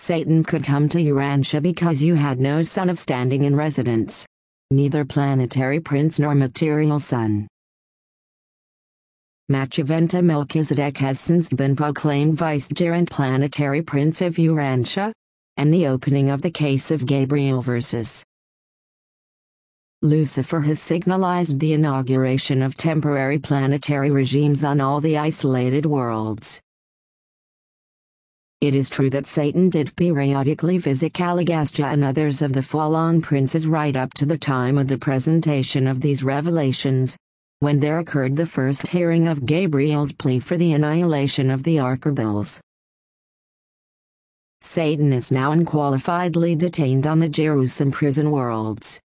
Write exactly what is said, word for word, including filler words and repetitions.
Satan could come to Urantia because you had no son of standing in residence. Neither planetary prince nor material son. Machiventa Melchizedek has since been proclaimed vicegerent planetary prince of Urantia, and the opening of the case of Gabriel versus Lucifer has signalized the inauguration of temporary planetary regimes on all the isolated worlds. It is true that Satan did periodically visit Caligastia and others of the fallen princes right up to the time of the presentation of these revelations, when there occurred the first hearing of Gabriel's plea for the annihilation of the Archangels. Satan is now unqualifiedly detained on the Jerusalem prison worlds.